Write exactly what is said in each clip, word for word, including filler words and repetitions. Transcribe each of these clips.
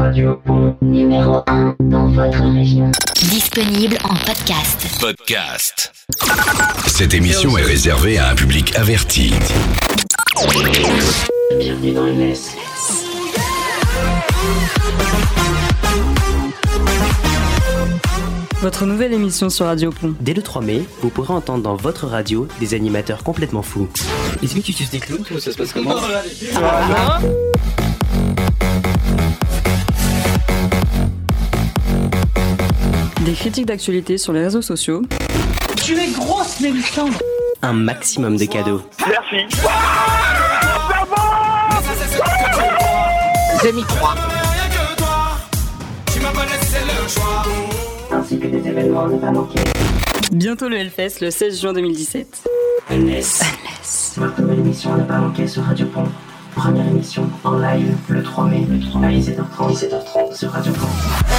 Radio Pont, numéro un dans votre région. Disponible en podcast. Podcast. Cette émission est réservée à un public averti. Bienvenue dans N S. Votre nouvelle émission sur Radio Pont. Dès le trois mai, vous pourrez entendre dans votre radio des animateurs complètement fous. Est-ce que tu suces des clowns, toi, ça se passe comment? Ah, des critiques d'actualité sur les réseaux sociaux. Tu es grosse, Mélisande. Un maximum de cadeaux. Merci. J'ai mis trois. Ainsi que des événements à ne pas manquer. Bientôt le Hellfest, le seize juin deux mille dix-sept. N S. Votre nouvelle émission à ne pas manquer sur Radio Pont. Première émission en live le trois mai, le trois mai à dix-sept heures trente, dix-sept heures trente sur Radio Pont.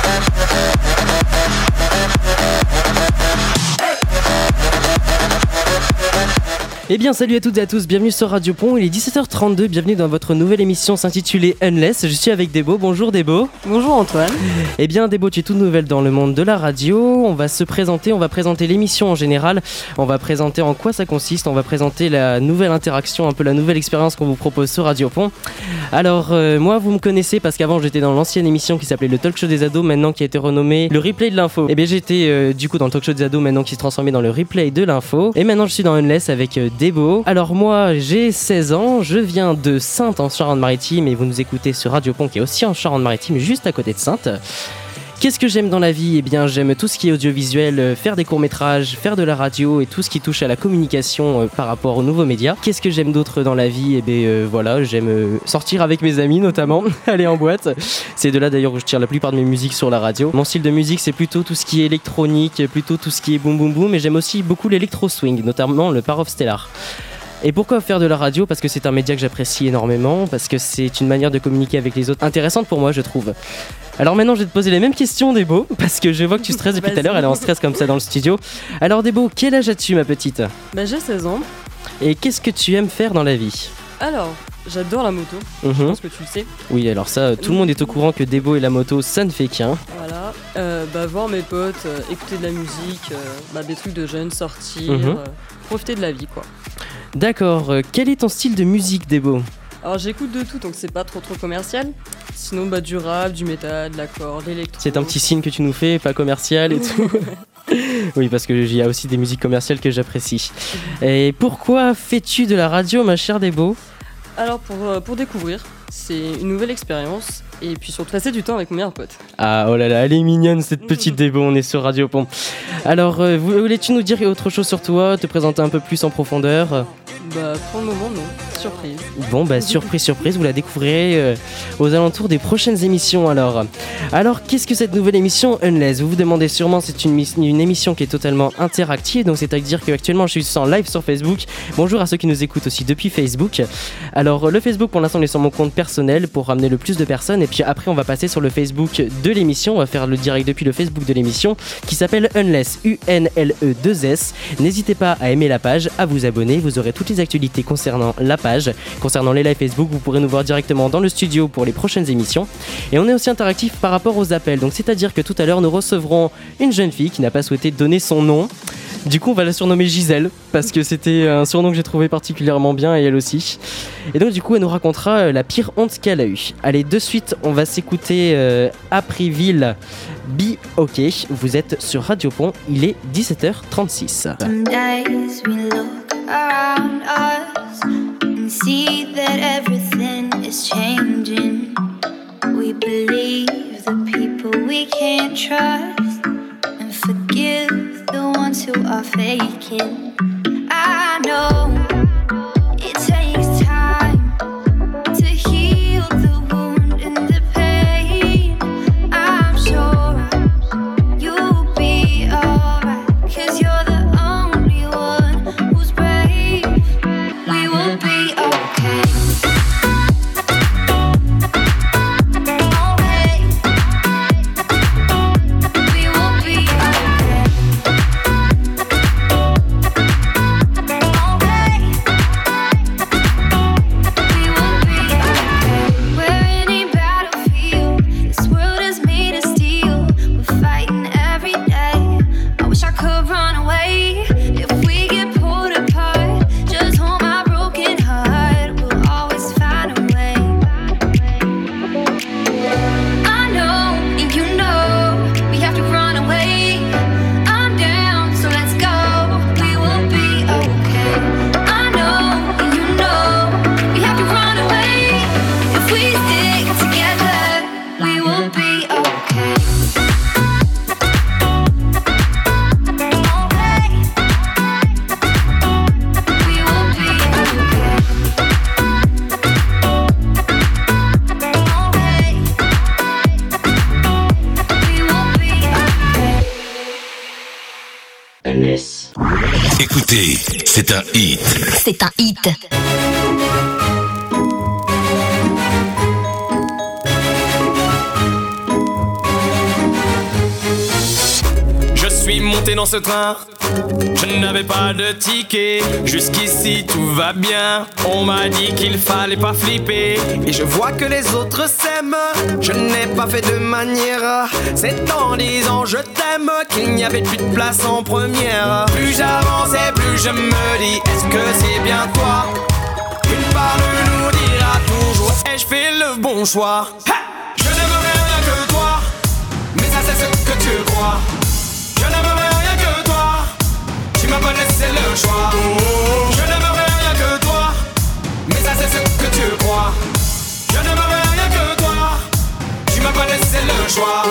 Eh bien salut à toutes et à tous, bienvenue sur Radio Pont, il est dix-sept heures trente-deux, bienvenue dans votre nouvelle émission s'intitulée Unless. Je suis avec Debo, bonjour Debo. Bonjour Antoine. Eh bien Debo, tu es toute nouvelle dans le monde de la radio, on va se présenter, on va présenter l'émission en général, on va présenter en quoi ça consiste, on va présenter la nouvelle interaction, un peu la nouvelle expérience qu'on vous propose sur Radio Pont. Alors euh, moi vous me connaissez parce qu'avant j'étais dans l'ancienne émission qui s'appelait le Talk Show des ados, maintenant qui a été renommé le Replay de l'info. Eh bien j'étais euh, du coup dans le Talk Show des ados, maintenant qui se transformait dans le Replay de l'info, et maintenant je suis dans Unless avec euh, Debo. Alors moi j'ai seize ans, je viens de Saintes en Charente-Maritime et vous nous écoutez sur Radio Pont qui est aussi en Charente-Maritime juste à côté de Saintes. Qu'est-ce que j'aime dans la vie? Eh bien j'aime tout ce qui est audiovisuel, faire des courts-métrages, faire de la radio et tout ce qui touche à la communication euh, par rapport aux nouveaux médias. Qu'est-ce que j'aime d'autre dans la vie? Eh bien euh, voilà, j'aime euh, sortir avec mes amis notamment, aller en boîte. C'est de là d'ailleurs où je tire la plupart de mes musiques sur la radio. Mon style de musique c'est plutôt tout ce qui est électronique, plutôt tout ce qui est boom boom boom, mais j'aime aussi beaucoup l'électro-swing, notamment le Power of Stellar. Et pourquoi faire de la radio? Parce que c'est un média que j'apprécie énormément, parce que c'est une manière de communiquer avec les autres intéressante pour moi je trouve. Alors maintenant je vais te poser les mêmes questions Debo, parce que je vois que tu stresses depuis tout à l'heure, elle est en stress comme ça dans le studio. Alors Debo, quel âge as-tu ma petite? Bah j'ai seize ans. Et qu'est-ce que tu aimes faire dans la vie? Alors, j'adore la moto, mmh. je pense que tu le sais. Oui alors ça, tout le monde est au courant que Debo et la moto ça ne fait qu'un. Voilà, euh, bah voir mes potes, euh, écouter de la musique, euh, bah, des trucs de jeunes, sortir, mmh. euh, profiter de la vie quoi. D'accord, euh, quel est ton style de musique Debo? Alors j'écoute de tout donc c'est pas trop trop commercial. Sinon bah du rap, du métal, de l'accord, de l'électro. C'est un petit signe que tu nous fais, pas commercial et tout. Oui parce qu'il y a aussi des musiques commerciales que j'apprécie. Et pourquoi fais-tu de la radio ma chère Debo? Alors pour, euh, pour découvrir, c'est une nouvelle expérience et puis surtout passer du temps avec mon meilleur pote. Ah oh là là, elle est mignonne cette petite Debo, on est sur Radio Pont. Alors euh, voulais-tu nous dire autre chose sur toi, te présenter un peu plus en profondeur? Bah pour le moment non, surprise. Bon bah surprise surprise, vous la découvrirez euh, aux alentours des prochaines émissions alors. Alors qu'est-ce que cette nouvelle émission Unless? Vous vous demandez sûrement, c'est une, une émission qui est totalement interactive, donc c'est-à-dire qu'actuellement je suis en live sur Facebook. Bonjour à ceux qui nous écoutent aussi depuis Facebook. Alors le Facebook pour l'instant on est sur mon compte personnel pour ramener le plus de personnes et puis après on va passer sur le Facebook de l'émission, on va faire le direct depuis le Facebook de l'émission qui s'appelle Unless, U N L E deux S. N'hésitez pas à aimer la page, à vous abonner, vous aurez toutes les actualités concernant la page, concernant les lives Facebook, vous pourrez nous voir directement dans le studio pour les prochaines émissions. Et on est aussi interactif par rapport aux appels, donc c'est-à-dire que tout à l'heure nous recevrons une jeune fille qui n'a pas souhaité donner son nom. Du coup on va la surnommer Gisèle parce que c'était un surnom que j'ai trouvé particulièrement bien et elle aussi. Et donc du coup elle nous racontera la pire honte qu'elle a eue. Allez de suite on va s'écouter euh, Apriville Be OK. Vous êtes sur Radio Pont, il est dix-sept heures trente-six. Some days we look around us and see that everything is changing. We believe the people we can't trust and forgive the ones who are faking. I know it takes time to heal the wound and the pain. I'm sure you'll be alright, 'cause you're the only one who's brave. We will be okay. We will be okay. écoutez, c'est un hit. C'est un hit. Je suis monté dans ce train, je n'avais pas de ticket. Jusqu'ici tout va bien, on m'a dit qu'il fallait pas flipper. Et je vois que les autres s'aiment, je n'ai pas fait de manière. C'est en disant je t'aime qu'il n'y avait plus de place en première. Plus j'avançais, plus je me dis, est-ce que c'est bien toi? Une part de nous dira toujours, ai-je fait le bon choix? Ha! Je n'aimerais rien que toi, mais ça c'est ce que tu crois. Je n'aimerais rien que toi, tu m'as pas laissé le choix. Je n'aimerais rien que toi, mais ça c'est ce que tu crois. Je n'aimerais rien que toi, tu m'as pas laissé le choix.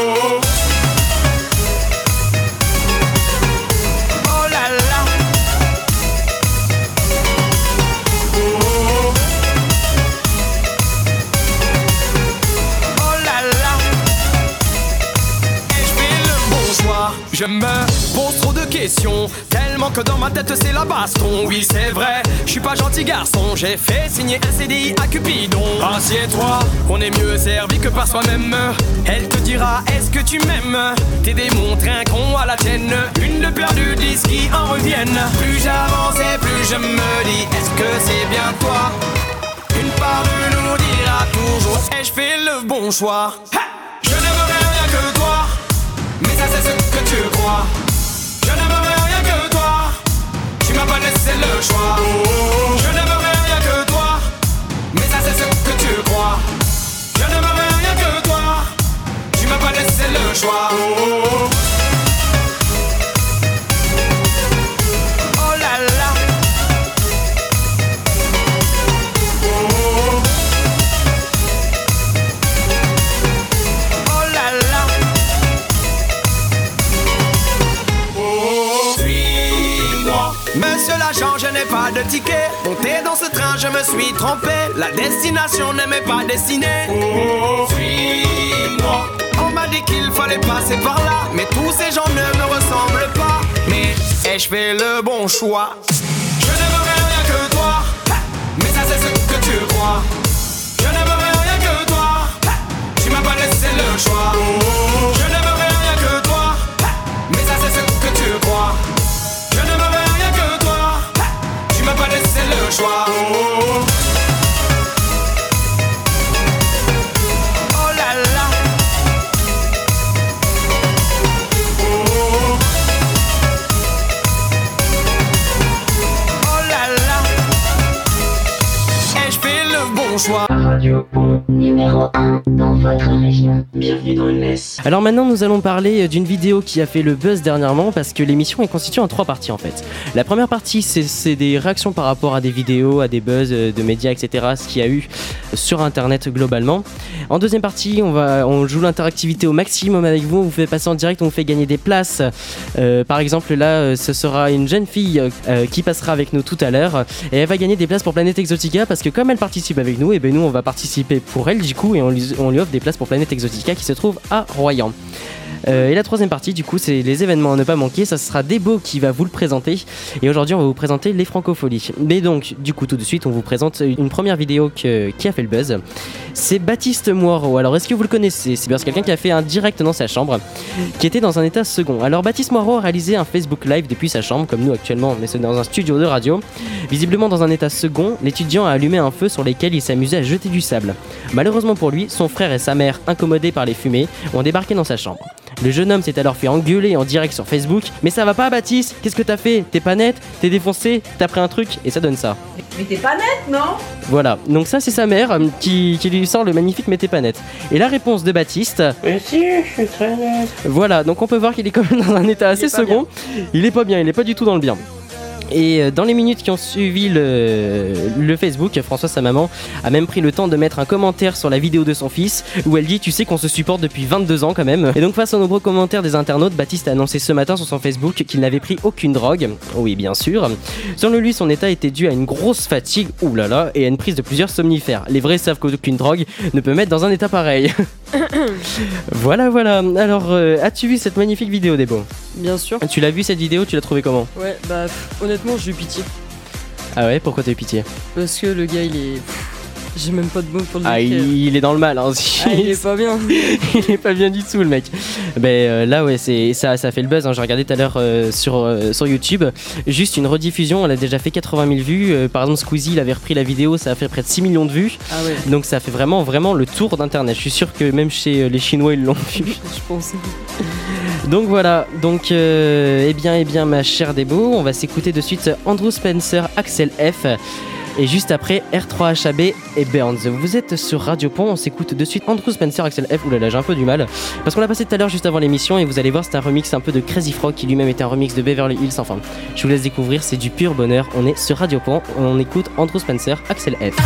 Oh là là. Oh là là. Ai-je fait le bon choix? Je me pose trop de questions, tellement que dans ma tête c'est la baston. Oui c'est vrai, je suis pas gentil garçon, j'ai fait signer un C D I à Cupidon. Assieds-toi, on est mieux servi que par soi-même. Elle te dira, est-ce que tu m'aimes? T'es démontré un con à la tienne, une de perdue, dix qui en reviennent. Plus j'avance et plus je me dis, est-ce que c'est bien toi? Une part de nous dira toujours, ai-je fait le bon choix? Ha! Je n'aimerais rien que toi, mais ça c'est ce que tu crois. Je n'aimerais rien que toi, tu m'as pas laissé le choix. Je n'aimerais rien que toi, mais ça c'est ce que tu crois. Je n'aimerais rien que toi, tu m'as pas laissé le choix. Oh là là. Oh là là. Suis-moi. Monsieur l'agent, je n'ai pas de ticket. Monté dans ce train, je me suis trompé. La destination ne m'est pas destinée. Suis-moi. On m'a dit qu'il fallait passer par là, mais tous ces gens ne me ressemblent pas. Mais ai-je fait le bon choix? Je n'aimerais rien que toi, mais ça c'est ce que tu crois. Je n'aimerais rien que toi, tu m'as pas laissé le choix. Je n'aimerais rien que toi, mais ça c'est ce que tu crois. Je n'aimerais rien que toi, tu m'as pas laissé le choix. Oh là là. Oh là là. Ai-je fait le bon choix? Radio Pont, numéro un dans votre région. Bienvenue dans une laisse. Alors maintenant nous allons parler d'une vidéo qui a fait le buzz dernièrement parce que l'émission est constituée en trois parties en fait. La première partie c'est, c'est des réactions par rapport à des vidéos, à des buzz de médias et cetera. Ce qu'il y a eu sur internet globalement. En deuxième partie on, va, on joue l'interactivité au maximum avec vous, on vous fait passer en direct, on vous fait gagner des places. Euh, par exemple là ce sera une jeune fille euh, qui passera avec nous tout à l'heure et elle va gagner des places pour Planète Exotica parce que comme elle participe avec nous, et ben nous on va participer pour elle du coup et on lui, on lui offre des places pour Planète Exotica qui se trouve à Royan. Euh, et la troisième partie du coup c'est les événements à ne pas manquer, ça sera Debo qui va vous le présenter et aujourd'hui on va vous présenter les Francopholies. Mais donc du coup tout de suite on vous présente une première vidéo que, qui a fait le buzz. C'est Baptiste Moirot. Alors est-ce que vous le connaissez? C'est bien quelqu'un qui a fait un direct dans sa chambre qui était dans un état second. Alors Baptiste Moirot a réalisé un Facebook Live depuis sa chambre comme nous actuellement, mais c'est dans un studio de radio. Visiblement dans un état second, l'étudiant a allumé un feu sur lequel il s'amusait à jeter du sable. Malheureusement pour lui, son frère et sa mère, incommodés par les fumées, ont débarqué dans sa chambre. Le jeune homme s'est alors fait engueuler en direct sur Facebook. Mais ça va pas Baptiste? Qu'est-ce que t'as fait? T'es pas net? T'es défoncé? T'as pris un truc? Et ça donne ça. Mais t'es pas net, non? Voilà, donc ça c'est sa mère euh, qui, qui lui sort le magnifique mais t'es pas net. Et la réponse de Baptiste... Mais si, je suis très net. Voilà, donc on peut voir qu'il est quand même dans un état assez second. Il est pas bien, il est pas du tout dans le bien. Et dans les minutes qui ont suivi le, le Facebook, François, sa maman, a même pris le temps de mettre un commentaire sur la vidéo de son fils où elle dit « Tu sais qu'on se supporte depuis vingt-deux ans quand même ». Et donc face aux nombreux commentaires des internautes, Baptiste a annoncé ce matin sur son Facebook qu'il n'avait pris aucune drogue. Oui, bien sûr. Selon lui, son état était dû à une grosse fatigue, oulala, et à une prise de plusieurs somnifères. Les vrais savent qu'aucune drogue ne peut mettre dans un état pareil. Voilà, voilà. Alors, euh, as-tu vu cette magnifique vidéo, Debo ? Bien sûr. Tu l'as vu cette vidéo, tu l'as trouvé comment? Ouais, bah pff, honnêtement, j'ai eu pitié. Ah ouais, pourquoi t'as eu pitié? Parce que le gars, il est. Pff, j'ai même pas de mots pour le Ah, décrire. il, il est dans le mal. Hein. Ah, il est pas bien. Il est pas bien du tout, le mec. Ben euh, là, ouais, c'est ça, ça fait le buzz. Hein. J'ai regardé tout à l'heure euh, sur euh, sur YouTube. Juste une rediffusion, elle a déjà fait quatre-vingt mille vues. Euh, par exemple, Squeezie, il avait repris la vidéo, ça a fait près de six millions de vues. Ah ouais. Donc ça fait vraiment, vraiment le tour d'internet. Je suis sûr que même chez euh, les Chinois, ils l'ont vu. Je pense. Donc voilà. Donc, euh, eh bien, eh bien, ma chère Débo, on va s'écouter de suite Andrew Spencer, Axel F. Et juste après, R trois H A B et Burns. Vous êtes sur Radio Pont, on s'écoute de suite Andrew Spencer, Axel F. Oulala, j'ai un peu du mal. Parce qu'on l'a passé tout à l'heure juste avant l'émission et vous allez voir, c'est un remix un peu de Crazy Frog qui lui-même était un remix de Beverly Hills. Enfin, je vous laisse découvrir, c'est du pur bonheur. On est sur Radio Pont, on écoute Andrew Spencer, Axel F.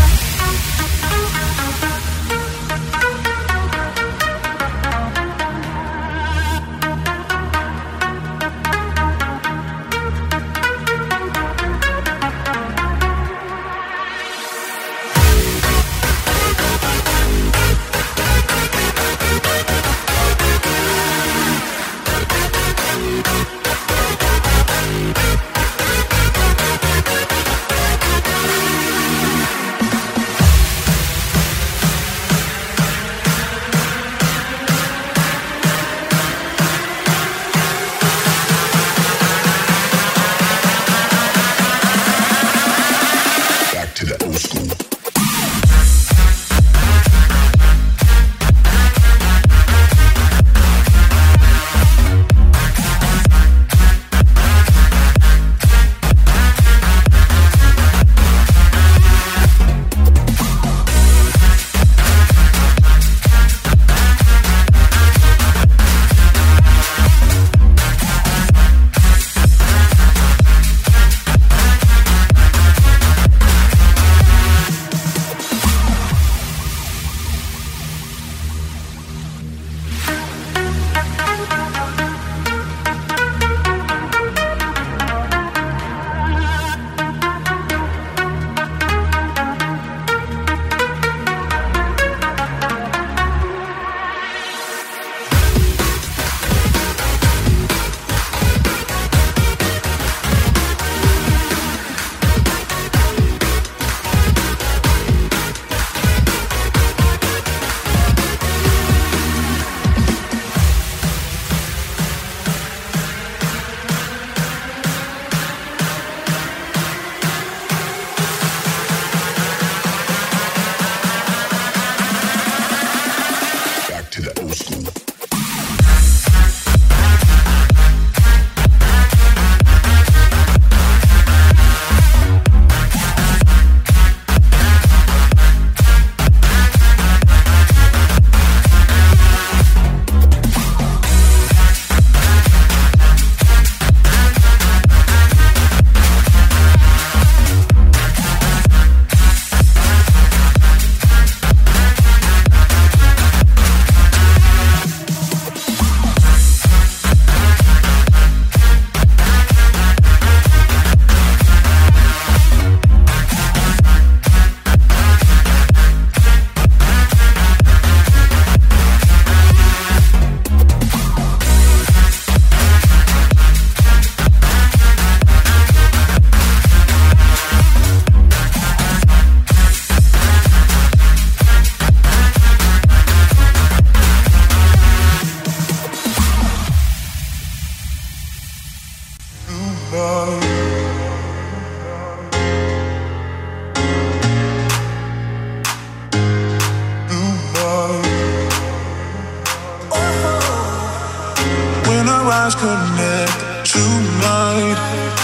eyes connect tonight.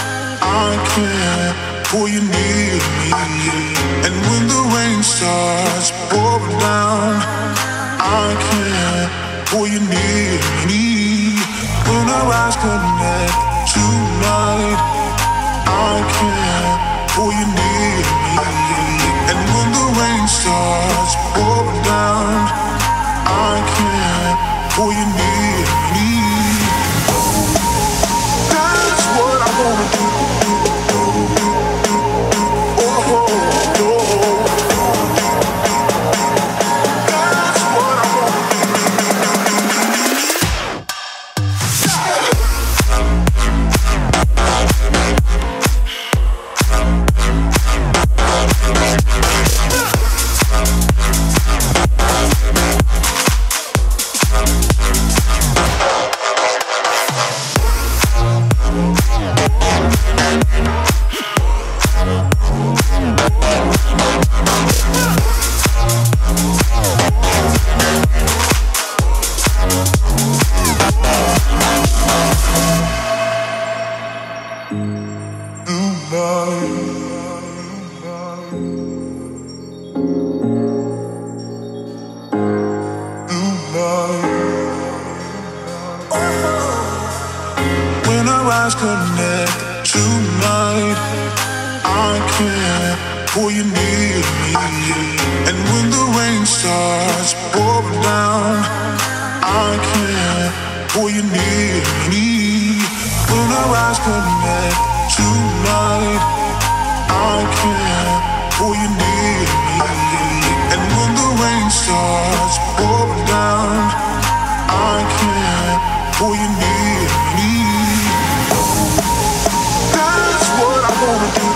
I can't pull you near me. And when the rain starts pouring down, I can't pull you near me. When our eyes connect tonight, I can't pull you near me. And when the rain starts pouring down, I can't pull you near me. That's what I wanna do. Oh, oh, oh. That's what I wanna do. When our eyes connect tonight, I can't pull you near me. And when the rain starts pouring down, I can't pull you near me. When our eyes connect tonight, I can't pull you near me. And when the rain starts pouring down, I can't pull you near me. That's what I wanna do.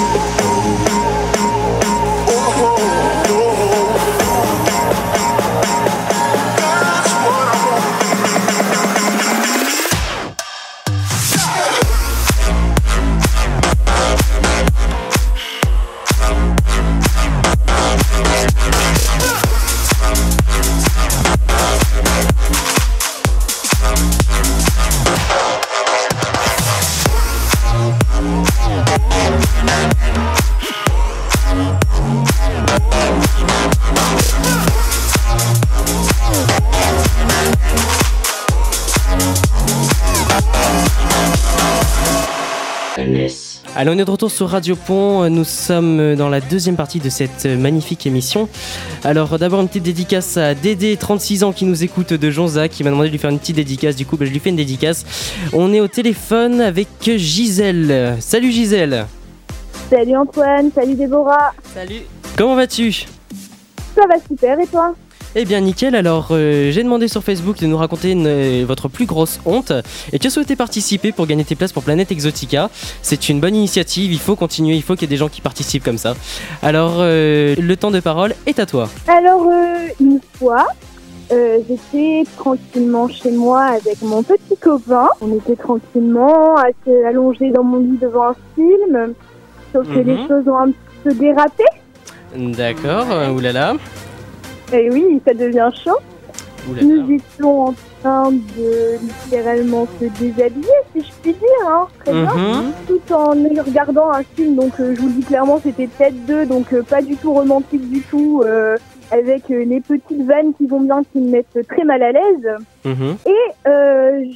Alors on est de retour sur Radio Pont, nous sommes dans la deuxième partie de cette magnifique émission. Alors d'abord une petite dédicace à Dédé, trente-six ans, qui nous écoute de Jonzac, qui m'a demandé de lui faire une petite dédicace, du coup bah, je lui fais une dédicace. On est au téléphone avec Gisèle. Salut Gisèle. Salut Antoine, salut Déborah. Salut. Comment vas-tu ? Ça va super, et toi ? Eh bien nickel, alors euh, j'ai demandé sur Facebook de nous raconter une, euh, votre plus grosse honte et tu as souhaité participer pour gagner tes places pour Planète Exotica. C'est une bonne initiative, il faut continuer, il faut qu'il y ait des gens qui participent comme ça. Alors euh, le temps de parole est à toi. Alors euh, une fois, euh, j'étais tranquillement chez moi avec mon petit copain. On était tranquillement assez allongés dans mon lit devant un film, sauf que Mhm. les choses ont un petit peu dérapé. D'accord, euh, oulala. Et oui, ça devient chaud. Oulala. Nous étions en train de littéralement se déshabiller, si je puis dire, hein, très bien, Mhm. tout en regardant un film. Donc euh, je vous le dis clairement, c'était peut-être deux, donc euh, pas du tout romantique du tout, euh, avec euh, les petites vannes qui vont bien, qui me mettent très mal à l'aise. Mhm. Et euh,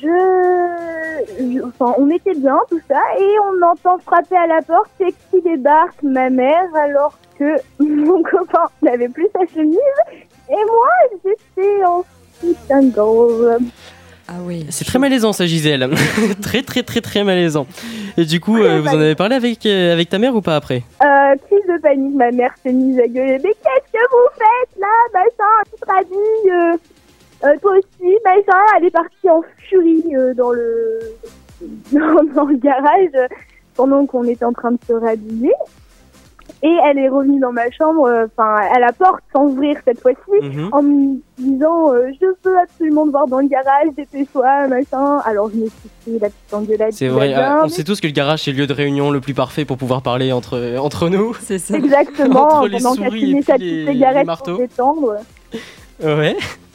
je, je- enfin, on était bien, tout ça, et on entend frapper à la porte, c'est qui débarque, ma mère, alors que mon copain n'avait plus sa chemise, et moi, j'étais en soutien-gorge. Ah oui. C'est très malaisant ça Gisèle. Très très très très malaisant. Et du coup, euh, vous en avez parlé avec, euh, avec ta mère ou pas après ? Euh, crise de panique, ma mère s'est mise à gueuler, mais qu'est-ce que vous faites là, machin, tu te rhabilles, euh, euh, toi aussi, machin. Elle est partie en furie euh, dans le dans, dans le garage euh, pendant qu'on était en train de se rhabiller. Et elle est revenue dans ma chambre, enfin euh, à la porte, sans ouvrir cette fois-ci, Mhm. en me disant euh, je veux absolument te voir dans le garage, dépêche-toi, machin. Alors je me suis fait la petite engueulade. C'est qui vrai, va bien, euh, on mais- sait tous que le garage c'est le lieu de réunion le plus parfait pour pouvoir parler entre, entre nous. C'est ça. Exactement, Entre les pendant qu'elle souris et fumait puis sa les- petite les cigarette marteaux. pour détendre. Ouais.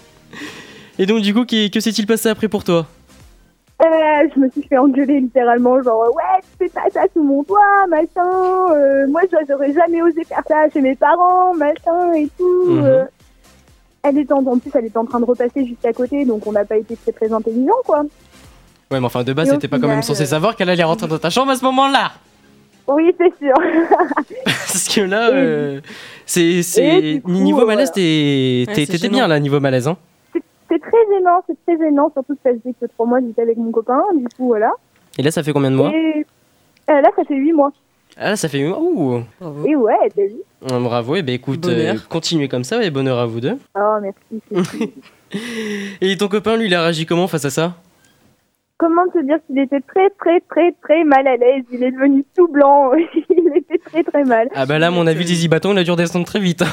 Et donc du coup, qui- que s'est-il passé après pour toi ? Euh, je me suis fait engueuler littéralement, genre ouais, tu fais pas ça sous mon toit, machin. Euh, moi, j'aurais jamais osé faire ça chez mes parents, machin et tout. Mhm. Euh, elle était en, en plus, elle était en train de repasser juste à côté, donc on n'a pas été très très intelligents, quoi. Ouais, mais enfin de base, Et au t'étais pas quand même final, censé euh, savoir qu'elle allait rentrer dans ta chambre à ce moment-là. Oui, c'est sûr. Parce que là, Et- euh, c'est et c'est du coup, niveau malaise, voilà. t'es- Ouais, t'es- c'est t'étais gênant. bien là niveau malaise, hein. C'est très gênant, c'est très gênant, surtout que ça faisait que trois mois que j'étais avec mon copain, du coup, voilà. Et là, ça fait combien de mois ? Et euh, là, ça fait huit mois. Ah là, ça fait ouh. Bravo. Et ouais, t'as vu. Ah, bravo. Et ben écoute, Bonheur. euh, continuez comme ça et bonheur à vous deux. Oh, merci. c'est- Et ton copain, lui, il a réagi comment face à ça ? Comment te dire qu'il était très très très très mal à l'aise, il est devenu tout blanc, il était très très mal. Ah bah là, à mon avis, Zizi Bâton, il a dû redescendre très vite.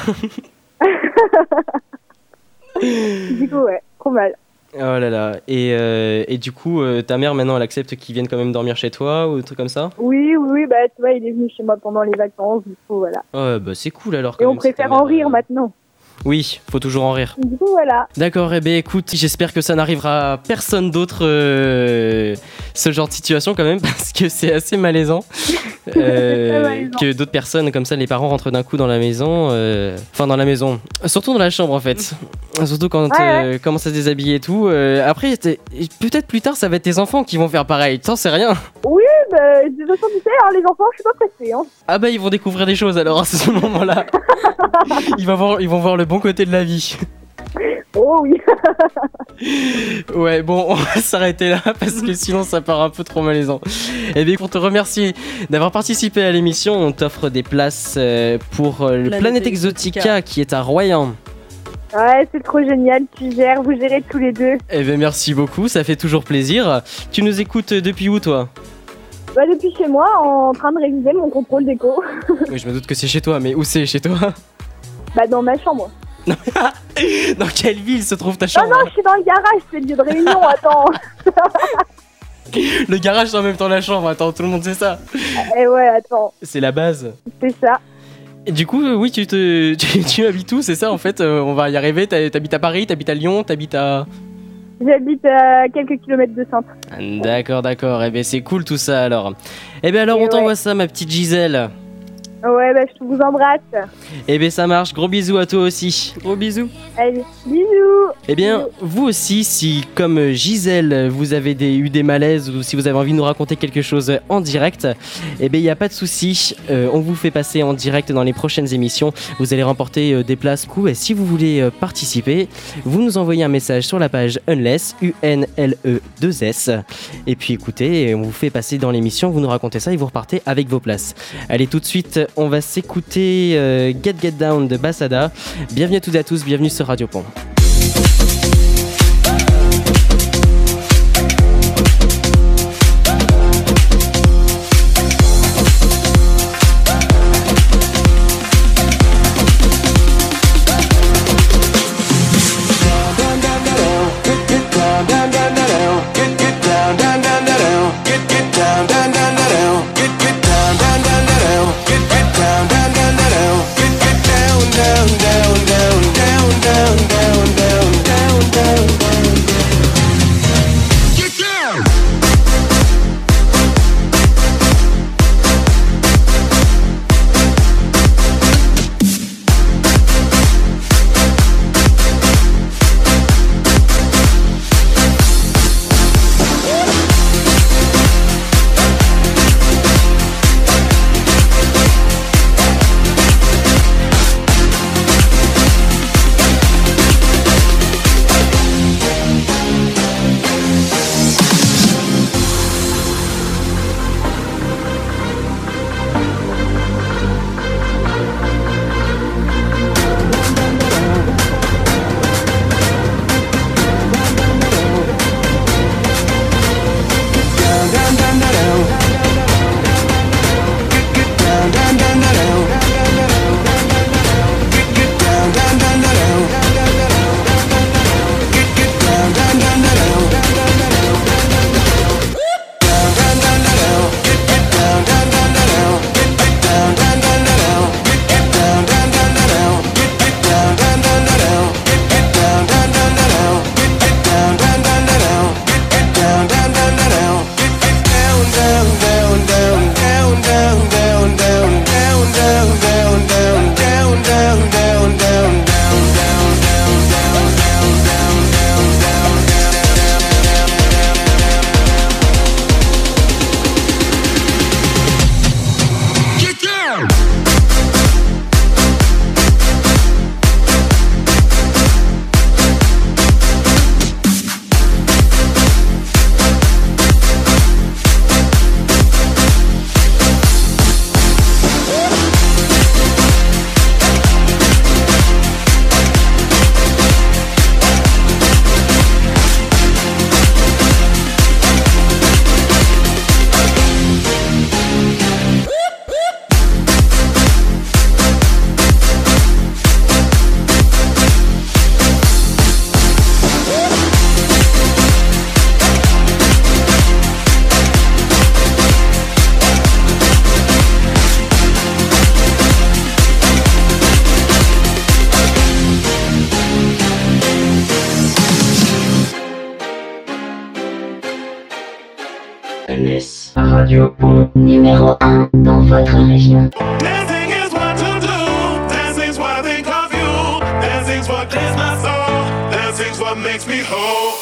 Du coup, ouais, trop mal. Oh là là. Et, euh, et du coup, euh, ta mère, maintenant, elle accepte qu'il vienne quand même dormir chez toi ou un truc comme ça ? Oui, oui, oui, bah tu vois, il est venu chez moi pendant les vacances, du coup, voilà. Oh bah c'est cool alors. Quand Et on même, si ta préfère mère, en rire euh, maintenant. Oui, faut toujours en rire. Du coup, voilà. D'accord, eh bien écoute, j'espère que ça n'arrivera à personne d'autre, euh, ce genre de situation quand même, parce que c'est assez malaisant. Euh, malaisant. Que d'autres personnes, comme ça, les parents rentrent d'un coup dans la maison. euh, Enfin, dans la maison. Surtout dans la chambre, en fait. Surtout quand Ouais, euh, commence à se déshabiller et tout. Euh, après, t'es- peut-être plus tard, ça va être tes enfants qui vont faire pareil. T'en sais rien. Oui, bah, de toute façon, tu sais, hein, les enfants, je suis pas pressée. Hein. Ah bah, ils vont découvrir des choses alors à ce moment-là. Ils vont voir, ils vont voir le bon côté de la vie. Oh oui. Ouais, bon, on va s'arrêter là parce que sinon ça part un peu trop malaisant. Et bien, pour te remercier d'avoir participé à l'émission, on t'offre des places euh, pour euh, le Planète Planète Exotica, Exotica qui est à Royan. Ouais, c'est trop génial, tu gères, vous gérez tous les deux. Eh bien, merci beaucoup, ça fait toujours plaisir. Tu nous écoutes depuis où, toi? Bah, depuis chez moi, en train de réviser mon contrôle d'écho. Oui, je me doute que c'est chez toi, mais où c'est chez toi? Bah, dans ma chambre. Dans quelle ville se trouve ta Non, chambre? non, je suis dans le garage, c'est le lieu de réunion, attends. Le garage, c'est en même temps la chambre, attends, tout le monde sait ça. Eh ouais, attends, C'est la base. c'est ça. Et du coup, euh, oui, tu, te, tu, tu habites où, c'est ça en fait? euh, On va y arriver, t'ha- t'habites à Paris, t'habites à Lyon, t'habites à... J'habite à quelques kilomètres de Sainte. D'accord, d'accord, eh bien c'est cool tout ça alors. Eh bien alors Et on t'envoie ouais. ça ma petite Gisèle. Ouais, bah, je vous embrasse. Eh bien ça marche, gros bisous à toi aussi. Gros bisous. Allez, bisous. Eh bien vous aussi, si comme Gisèle vous avez des, eu des malaises ou si vous avez envie de nous raconter quelque chose en direct, eh bien il n'y a pas de souci, euh, on vous fait passer en direct dans les prochaines émissions. Vous allez remporter euh, des places coup et si vous voulez euh, participer, vous nous envoyez un message sur la page Unless, U N L E deux S. Et puis écoutez, on vous fait passer dans l'émission, vous nous racontez ça et vous repartez avec vos places. Allez, tout de suite, on va s'écouter euh, Get Get Down de Bassada. Bienvenue à toutes et à tous, bienvenue sur Radio Pont. Down, down, down, down, down, down, down, down. N S Radio Pont numéro un dans votre région. Dancing is what to do. Dancing's what I think of you. Dancing's what clears my soul. Dancing's what makes me whole.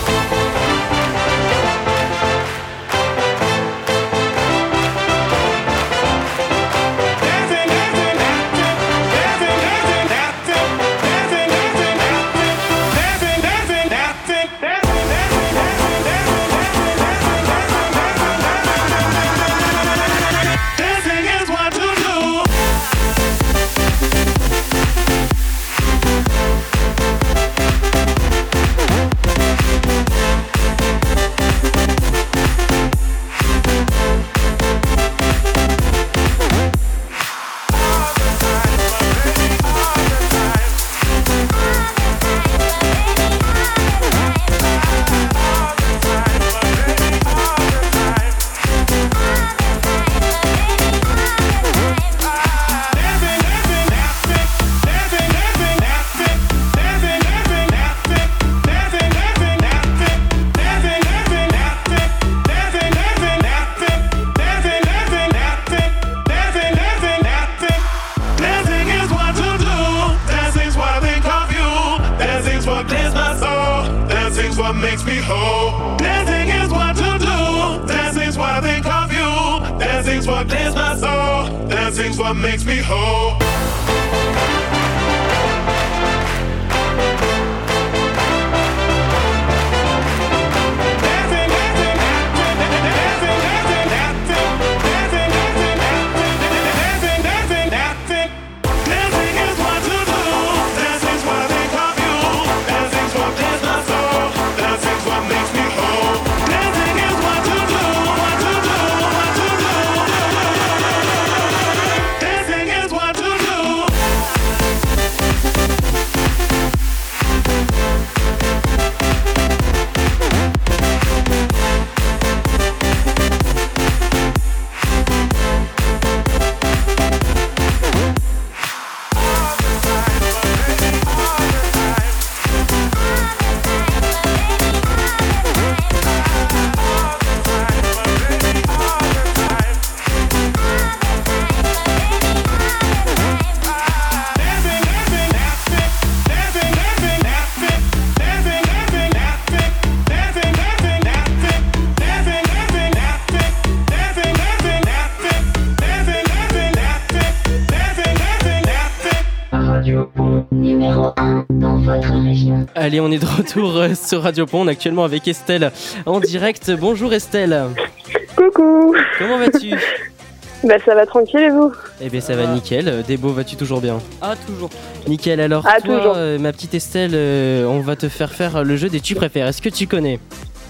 Allez, on est de retour euh, sur Radio Pont, on est actuellement avec Estelle en direct. Bonjour Estelle. Coucou. Comment vas-tu? Bah ça va tranquille et vous? Eh bien ça va nickel. Débo, vas-tu toujours bien? Ah, toujours. Nickel, alors ah, toi, toujours. Euh, ma petite Estelle, euh, on va te faire faire le jeu des tu préfères. Est-ce que tu connais?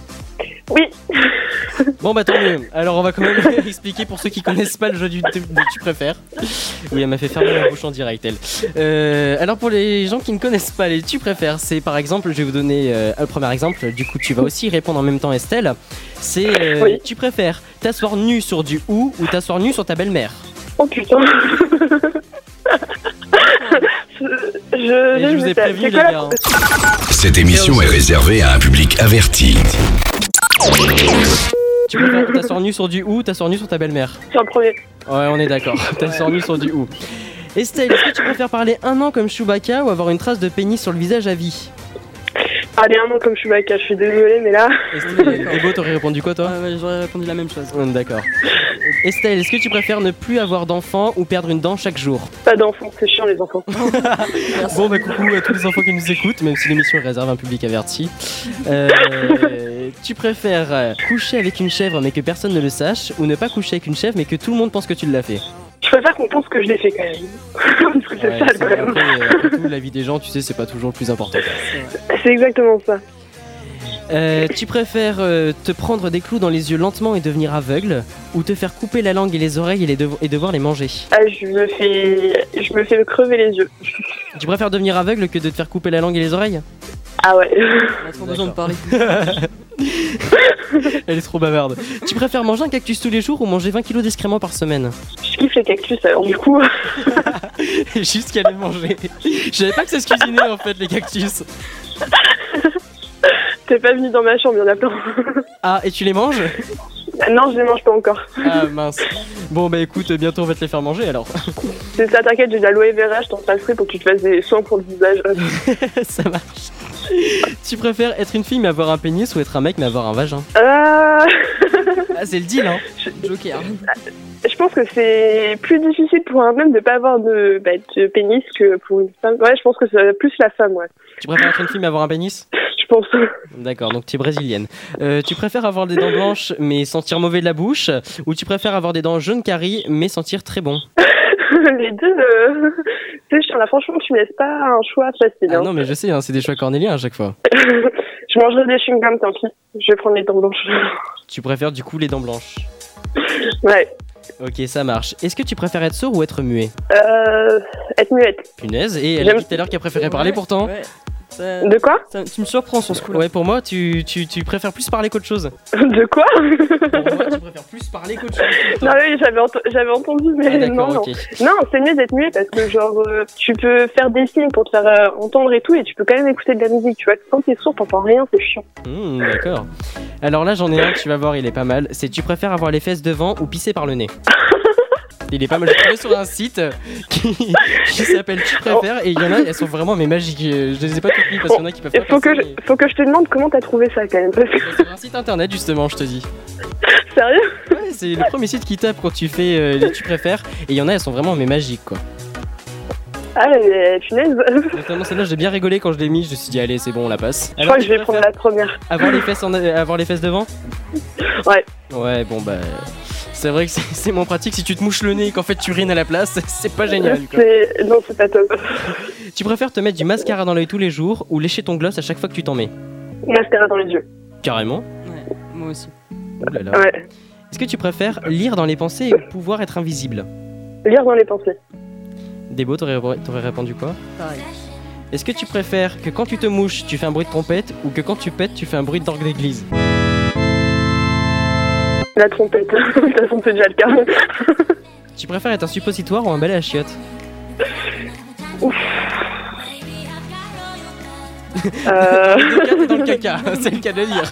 Oui. Bon bah tant mieux. Alors on va quand même expliquer pour ceux qui connaissent pas le jeu du, du tu préfères. Oui, elle m'a fait fermer la bouche en direct elle. Euh, alors pour les gens qui ne connaissent pas les tu préfères, c'est par exemple, je vais vous donner euh, un premier exemple. Du coup tu vas aussi répondre en même temps Estelle. C'est euh, oui. Tu préfères t'asseoir nu sur du ou ou t'asseoir nu sur ta belle-mère? Oh putain. je, je, Et je vous ai prévenu les gars. Hein. Cette émission est réservée à un public averti. Tu préfères t'asseoir nu sur du ou t'asseoir nu sur ta belle-mère? Sur le premier. Ouais, on est d'accord. T'asseoir nu sur du ou. Estelle, est-ce que tu préfères parler un an comme Chewbacca ou avoir une trace de pénis sur le visage à vie? Allez, un an comme Chewbacca, je suis désolée, mais là... Débo, t'aurais répondu quoi, toi? Ah, ouais, j'aurais répondu la même chose. Hum, D'accord. Estelle, est-ce que tu préfères ne plus avoir d'enfants ou perdre une dent chaque jour? Pas d'enfants, c'est chiant les enfants. Bon, bah coucou à tous les enfants qui nous écoutent, même si l'émission est réservée à un public averti. Euh, tu préfères coucher avec une chèvre mais que personne ne le sache, ou ne pas coucher avec une chèvre mais que tout le monde pense que tu l'as fait? Je préfère qu'on pense que je l'ai fait quand même. Parce que c'est Ouais, ça c'est le problème. après, euh, après tout, la vie des gens, tu sais, c'est pas toujours le plus important. C'est exactement ça. Euh, tu préfères euh, te prendre des clous dans les yeux lentement et devenir aveugle, ou te faire couper la langue et les oreilles et, les devo- et devoir les manger? Ah, je me fais, je me fais me crever les yeux. Tu préfères devenir aveugle que de te faire couper la langue et les oreilles? Ah ouais. On a trop besoin de parler. Elle est trop bavarde. Tu préfères manger un cactus tous les jours ou manger vingt kilos d'excréments par semaine? Je kiffe les cactus, alors du coup... Juste qu'elle les manger. Je savais pas que ça se cuisinait en fait, les cactus. T'es pas venu dans ma chambre, y'en a plein. Ah, et tu les manges? Non, je les mange pas encore. Ah mince. Bon bah écoute, bientôt on va te les faire manger alors. C'est ça, t'inquiète, j'ai de l'aloe vera, je t'en passerai pour que tu te fasses des soins pour le visage. Ça marche. Tu préfères être une fille mais avoir un pénis ou être un mec mais avoir un vagin? Euh... Ah, c'est le deal, hein. Joker. Je pense que c'est plus difficile pour un homme de pas avoir de, bah, de pénis que pour une femme. Ouais, je pense que c'est plus la femme, ouais. Tu préfères être une fille mais avoir un pénis? Je pense. D'accord, donc tu es brésilienne. Euh, tu préfères avoir des dents blanches mais sentir mauvais de la bouche, ou tu préfères avoir des dents jaunes caries mais sentir très bon? Les deux, euh... tu sais, là, franchement, tu me laisses pas un choix facile. Ah hein. non, mais je sais, hein, c'est des choix cornéliens à chaque fois. Je mangerai des chewing-gums, tant pis. Je vais prendre les dents blanches. Tu préfères du coup les dents blanches? Ouais. Ok, ça marche. Est-ce que tu préfères être sourd ou être muet? Euh... Être muette. Punaise, et elle a dit tout à l'heure qu'elle préférait parler pourtant. Ouais. Ça- De quoi? ça- tu me surprends sur ce coup-là. Ouais, pour moi, tu, tu, tu préfères plus parler qu'autre chose. De quoi? Pour moi, tu préfères plus parler qu'autre chose. Non, oui, j'avais, ent- j'avais entendu, mais Ah, d'accord, non, non. ok. Non, c'est mieux d'être muet parce que, genre, euh, tu peux faire des signes pour te faire euh, entendre et tout, et tu peux quand même écouter de la musique, tu vois. Quand t'es sourd, t'entends rien, c'est chiant. Hmm, d'accord. Alors là, j'en ai un, tu vas voir, il est pas mal. C'est tu préfères avoir les fesses devant ou pisser par le nez? Il est pas mal. J'ai trouvé sur un site qui, qui s'appelle Tu préfères, et il y en a, elles sont vraiment mais magiques. Je les ai pas toutes mises parce qu'il y en a qui peuvent pas Il faut faire que, ça, je, faut que je te demande comment t'as trouvé ça, quand même. Parce que... mais- C'est sur un site internet justement, je te dis. Sérieux? Ouais, c'est le premier site qui tape quand tu fais euh, les tu préfères, et il y en a, elles sont vraiment mais magiques quoi. Ah, mais punaise. Notamment celle-là, j'ai bien rigolé quand je l'ai mis. Je me suis dit allez, c'est bon, on la passe. Je crois que je vais prendre la première. Avoir les fesses en, avoir les fesses devant. Ouais. Ouais, bon bah. C'est vrai que c'est c'est moins pratique si tu te mouches le nez et qu'en fait tu rines à la place, c'est pas génial quoi. C'est... Non, c'est pas top. Tu préfères te mettre du mascara dans l'œil tous les jours ou lécher ton gloss à chaque fois que tu t'en mets? Mascara dans les yeux. Carrément. Ouais, moi aussi. Ouh là là. Ouais. Est-ce que tu préfères lire dans les pensées ou pouvoir être invisible? Lire dans les pensées. Débo, t'aurais t'aurais répondu quoi? Pareil. Est-ce que tu préfères que quand tu te mouches, tu fais un bruit de trompette ou que quand tu pètes, tu fais un bruit d'orgue d'église? La trompette. De toute façon, c'est déjà le cas. Tu préfères être un suppositoire ou un balai à chiottes? Ouf. Euh... T'es dans le caca, c'est le cas de le dire.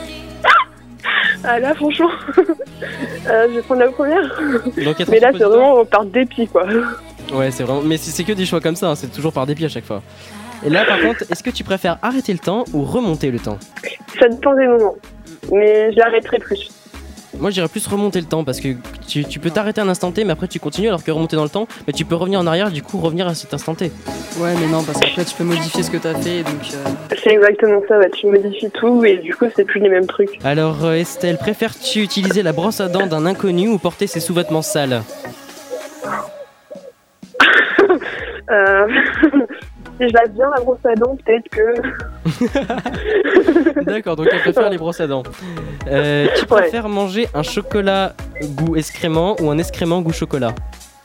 Ah là, franchement, euh, je vais prendre la première. Donc, être un Mais là, c'est suppositoire. vraiment par dépit, quoi. Ouais, c'est vraiment. Mais c'est c'est que des choix comme ça, hein, c'est toujours par dépit à chaque fois. Et là, par contre, est-ce que tu préfères arrêter le temps ou remonter le temps? Ça dépend des moments. Mais je l'arrêterai plus. Moi, je dirais plus remonter le temps parce que tu, tu peux t'arrêter un instant T, mais après tu continues, alors que remonter dans le temps, mais tu peux revenir en arrière, du coup revenir à cet instant T. Ouais, mais non, parce qu'après tu peux modifier ce que t'as fait, donc. Euh... C'est exactement ça, ouais. Tu modifies tout et du coup, c'est plus les mêmes trucs. Alors, euh, Estelle, préfères-tu utiliser la brosse à dents d'un inconnu ou porter ses sous-vêtements sales? Euh... Si je lave bien la brosse à dents, peut-être que... D'accord, donc elle préfère les brosses à dents. Euh, tu préfères manger un chocolat goût excrément ou un excrément goût chocolat?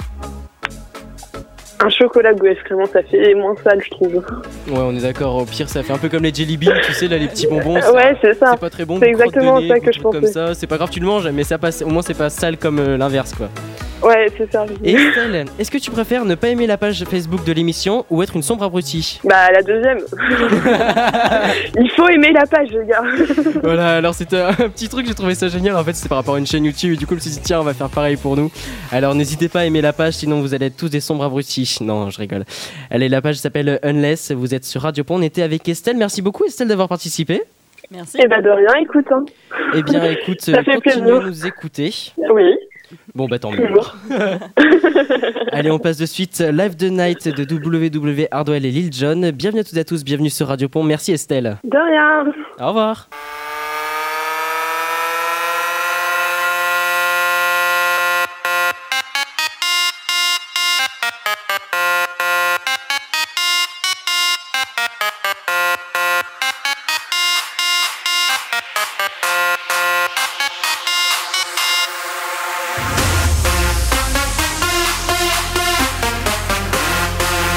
Un chocolat goût excrément, ça fait moins sale, je trouve. Ouais, on est d'accord. Au pire, ça fait un peu comme les jelly beans, tu sais, là, les petits bonbons. Ça, ouais, c'est ça. C'est pas très bon. C'est goût crotte de exactement nez, ça goût que je truc comme pensais. ça. C'est pas grave, tu le manges, mais ça passe. Au moins, c'est pas sale comme euh, l'inverse, quoi. Ouais, c'est ça. Et Estelle, est-ce que tu préfères ne pas aimer la page Facebook de l'émission ou être une sombre abrutie? Bah, la deuxième. Il faut aimer la page, les gars. Voilà, alors c'était un petit truc, j'ai trouvé ça génial. En fait, c'est par rapport à une chaîne YouTube. Et du coup, je me suis dit, tiens, on va faire pareil pour nous. Alors, n'hésitez pas à aimer la page, sinon vous allez être tous des sombres abrutis. Non, je rigole. Allez, la page s'appelle Unless. Vous êtes sur Radio Pont. On était avec Estelle. Merci beaucoup, Estelle, d'avoir participé. Merci. Eh bah, de rien, écoute. Hein. Eh bien, écoute, Ça fait continue plaisir. à nous écouter. Oui. Bon, bah tant mieux. Allez, on passe de suite. Live the Night de W W Hardwell et Lil Jon. Bienvenue à toutes et à tous, bienvenue sur Radio Pont. Merci Estelle. De rien. Au revoir.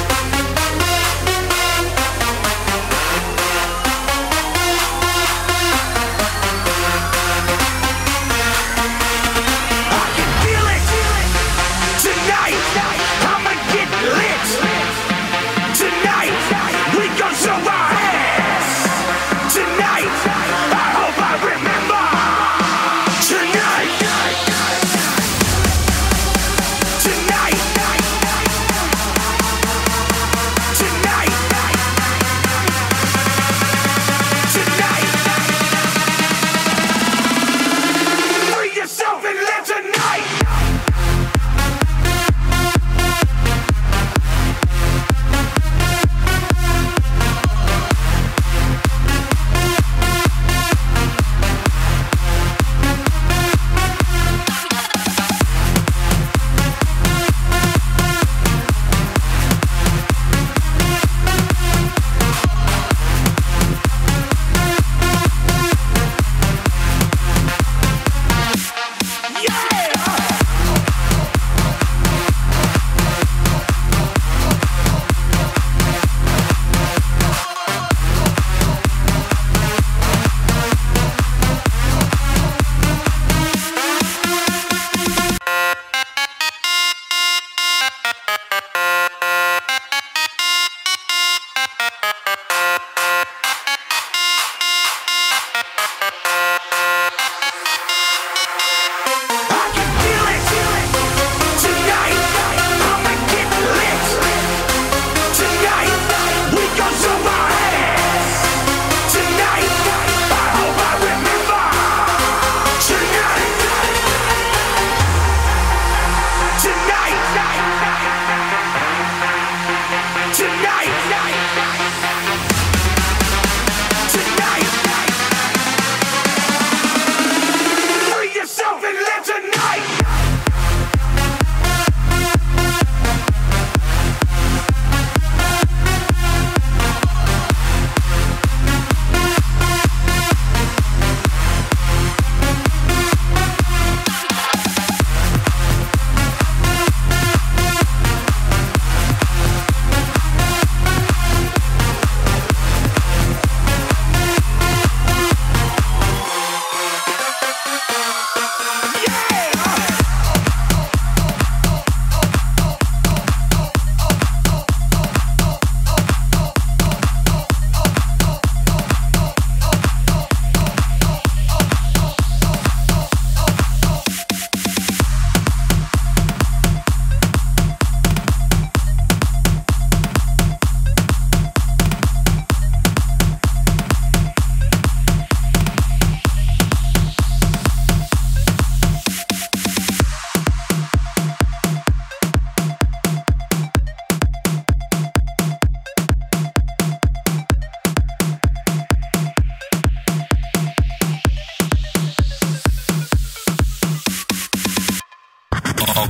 We'll be right back.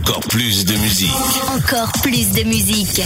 Encore plus de musique. Encore plus de musique.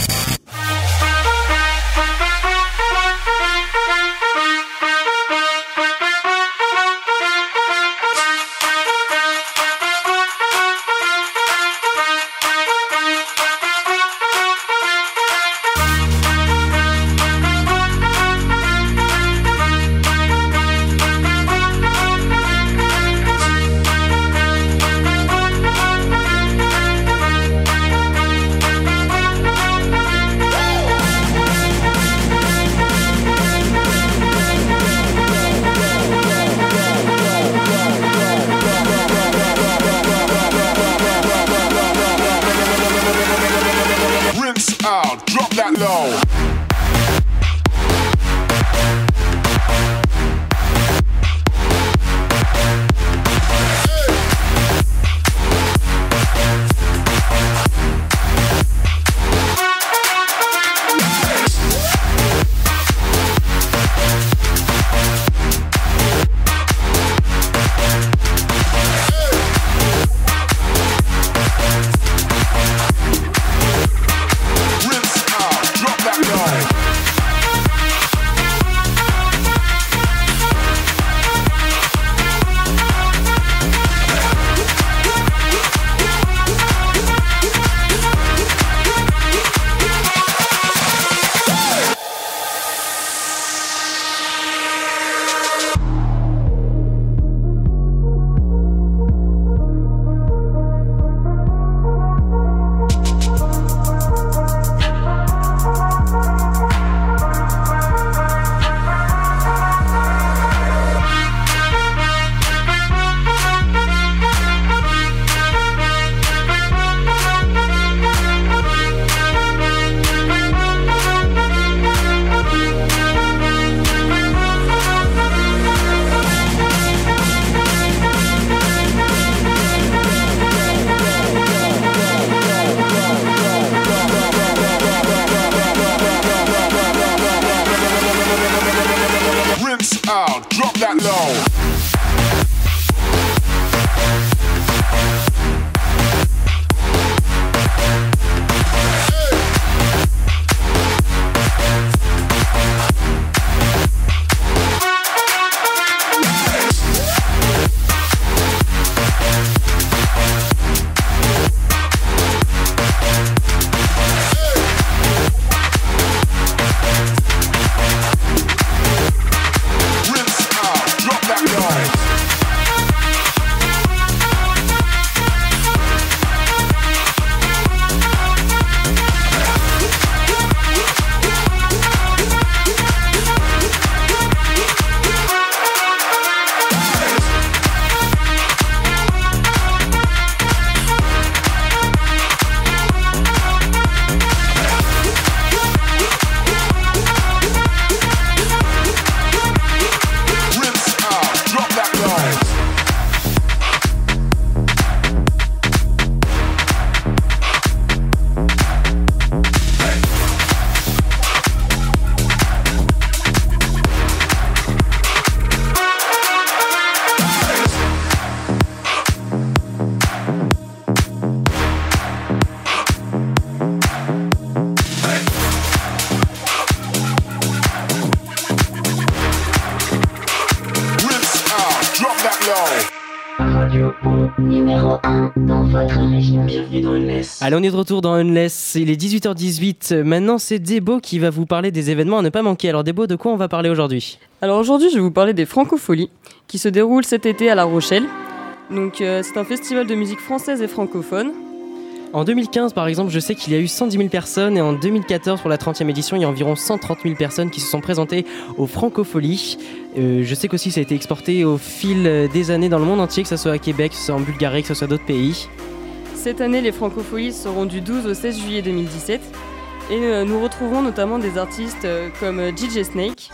Numéro un dans votre région. Bienvenue dans Unless. Allez, on est de retour dans Unless. Il est dix-huit heures dix-huit. Maintenant, c'est Debo qui va vous parler des événements à ne pas manquer. Alors, Debo, de quoi on va parler aujourd'hui ? Alors aujourd'hui, je vais vous parler des Francopholies qui se déroulent cet été à La Rochelle. Donc, euh, c'est un festival de musique française et francophone. En deux mille quinze, par exemple, je sais qu'il y a eu cent dix mille personnes et en deux mille quatorze, pour la trentième édition, il y a environ cent trente mille personnes qui se sont présentées aux Francopholies. Euh, je sais qu'aussi ça a été exporté au fil des années dans le monde entier, que ce soit à Québec, que ce soit en Bulgarie, que ce soit d'autres pays. Cette année, les Francopholies seront du douze au seize juillet deux mille dix-sept et euh, nous retrouverons notamment des artistes euh, comme euh, D J Snake,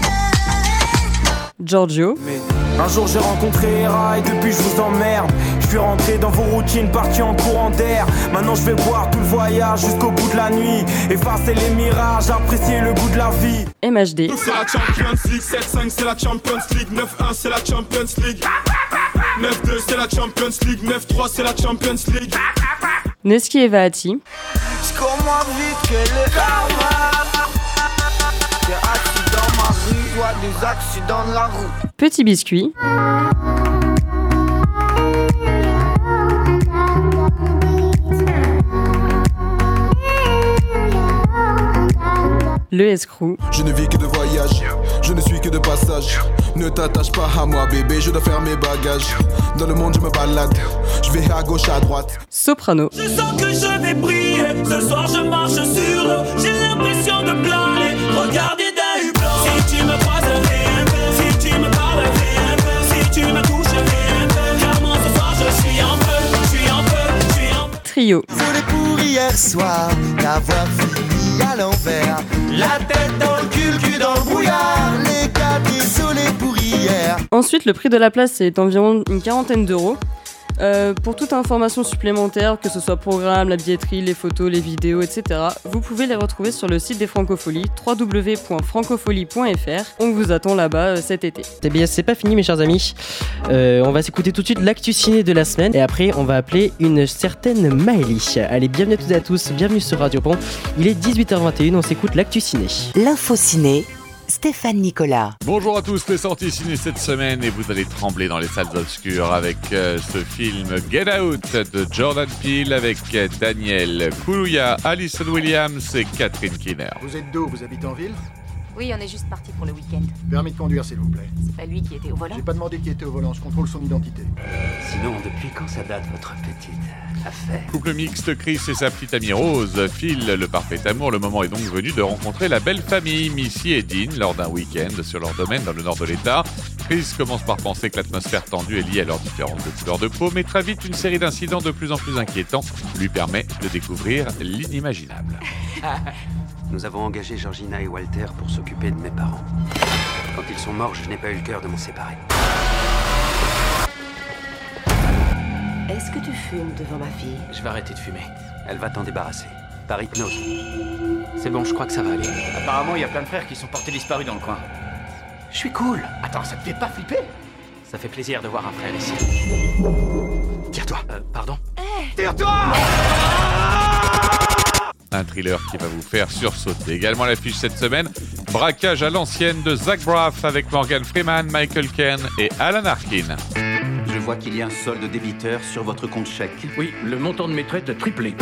Giorgio. Un jour j'ai rencontré Era et depuis je vous emmerde. Je suis rentré dans vos routines, parti en courant d'air. Maintenant je vais voir tout le voyage jusqu'au bout de la nuit. Effacer les mirages, apprécier le goût de la vie. M H D. C'est la Champions League, sept cinq c'est la Champions League, neuf un c'est la Champions League, neuf deux c'est la Champions League, neuf trois c'est la Champions League. Neski et Vaati. J'cours moins vite que le karma. Des accidents dans ma rue, je vois des accidents de la route. Petit Biscuit. Le escroc. Je ne vis que de voyage, je ne suis que de passage. Ne t'attache pas à moi bébé, je dois faire mes bagages. Dans le monde je me balade, je vais à gauche à droite. Soprano. Je sens que je vais briller, ce soir je marche sur l'eau. J'ai l'impression de planer, regardez d'un hublot. Si tu me croises, fais un peu. Si tu me parles, fais un peu. Si tu me touches, fais un peu. Car moi ce soir je suis en feu, je suis en feu, je suis en feu. Trio. Voulais pour hier soir, d'avoir fini à l'envers. La tête dans le cul, cul dans le brouillard. Les gars, désolé pour hier. Ensuite, le prix de la place est environ une quarantaine d'euros. Euh, pour toute information supplémentaire, que ce soit programme, la billetterie, les photos, les vidéos, et cetera, vous pouvez les retrouver sur le site des Francopholies, w w w point francofolie point f r. On vous attend là-bas euh, cet été. Eh bien, c'est pas fini, mes chers amis. Euh, on va s'écouter tout de suite l'actu ciné de la semaine et après, on va appeler une certaine Maëlie. Allez, bienvenue à toutes et à tous, bienvenue sur Radio Pont. Il est dix-huit heures vingt et une, on s'écoute l'actu ciné. L'info ciné. Stéphane Nicolas. Bonjour à tous, les sorties ciné cette semaine et vous allez trembler dans les salles obscures avec euh, ce film Get Out de Jordan Peele avec euh, Daniel Kaluuya, Alison Williams et Catherine Keener. Vous êtes d'où? Vous habitez en ville? Oui, on est juste parti pour le week-end. Permis de conduire, s'il vous plaît. C'est pas lui qui était au volant? J'ai pas demandé qui était au volant, je contrôle son identité. Sinon, depuis quand ça date votre petite affaire? Couple mixte, Chris et sa petite amie Rose filent le parfait amour. Le moment est donc venu de rencontrer la belle famille Missy et Dean lors d'un week-end sur leur domaine dans le nord de l'État. Chris commence par penser que l'atmosphère tendue est liée à leurs différentes couleurs de peau, mais très vite, une série d'incidents de plus en plus inquiétants lui permet de découvrir l'inimaginable. Nous avons engagé Georgina et Walter pour s'occuper de mes parents. Quand ils sont morts, je n'ai pas eu le cœur de m'en séparer. Est-ce que tu fumes devant ma fille? Je vais arrêter de fumer. Elle va t'en débarrasser. Par hypnose. C'est bon, je crois que ça va aller. Apparemment, il y a plein de frères qui sont portés disparus dans le coin. Je suis cool. Attends, ça te fait pas flipper? Ça fait plaisir de voir un frère ici. Tire-toi. Euh, pardon? Tire-toi! Un thriller qui va vous faire sursauter. Également à l'affiche cette semaine, Braquage à l'ancienne de Zach Braff avec Morgan Freeman, Michael Caine et Alan Arkin. Je vois qu'il y a un solde débiteur sur votre compte chèque. Oui, le montant de mes traites a triplé.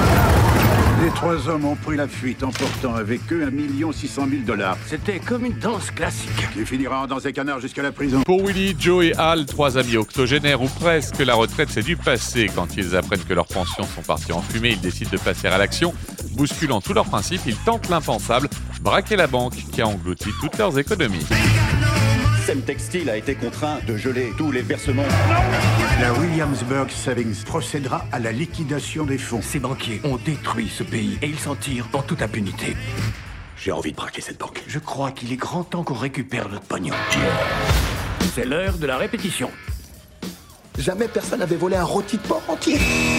Les trois hommes ont pris la fuite, emportant avec eux un million six cent mille dollars. C'était comme une danse classique. Qui finira dans un canard jusqu'à la prison. Pour Willy, Joe et Al, trois amis octogénaires ou presque, la retraite c'est du passé. Quand ils apprennent que leurs pensions sont parties en fumée, ils décident de passer à l'action. Bousculant tous leurs principes, ils tentent l'impensable, braquer la banque qui a englouti toutes leurs économies. Sem Textile a été contraint de geler tous les versements. La Williamsburg Savings procédera à la liquidation des fonds. Ces banquiers ont détruit ce pays et ils s'en tirent en toute impunité. J'ai envie de braquer cette banque. Je crois qu'il est grand temps qu'on récupère notre pognon. C'est l'heure de la répétition. Jamais personne n'avait volé un rôti de porc entier.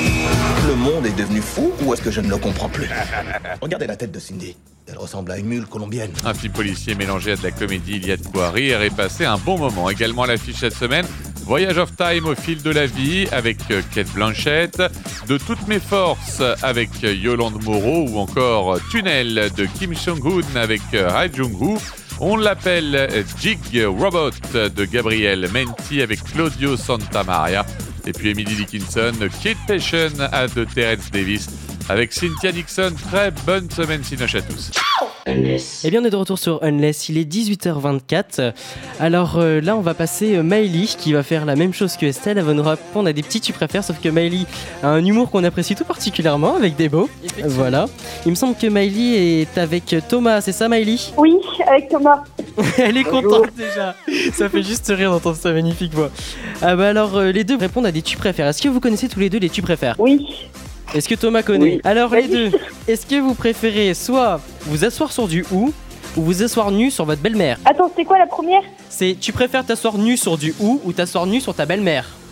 Le monde est devenu fou ou est-ce que je ne le comprends plus? Regardez la tête de Cindy. Elle ressemble à une mule colombienne. Un film policier mélangé à de la comédie, il y a de quoi rire et passer un bon moment. Également à l'affiche cette semaine, Voyage of Time au fil de la vie avec Cate Blanchett, De toutes mes forces avec Yolande Moreau ou encore Tunnel de Kim Jong-un avec Ha Jung-woo. On l'appelle Jig Robot de Gabriel Menti avec Claudio Santamaria. Et puis Emily Dickinson, Kate Passion de Terence Davis avec Cynthia Nixon. Très bonne semaine Cinoche à tous. Eh bien on est de retour sur Unless, il est dix-huit heures vingt-quatre. Alors euh, là on va passer euh, Maëlie qui va faire la même chose que Estelle. Elle va nous répondre à des petits tu préfères, sauf que Maëlie a un humour qu'on apprécie tout particulièrement avec des beaux. Voilà. Il me semble que Maëlie est avec Thomas, c'est ça Maëlie? Oui, avec Thomas. Elle est contente déjà. Ça fait juste rire d'entendre sa magnifique voix. Ah bah alors euh, les deux répondent à des tu préfères. Est-ce que vous connaissez tous les deux les tu préfères? Oui. Est-ce que Thomas connaît? Oui. Alors Vas-y. les deux, est-ce que vous préférez soit vous asseoir sur du ou ou vous asseoir nu sur votre belle-mère? Attends, c'est quoi la première? C'est tu préfères t'asseoir nu sur du ou ou t'asseoir nu sur ta belle-mère?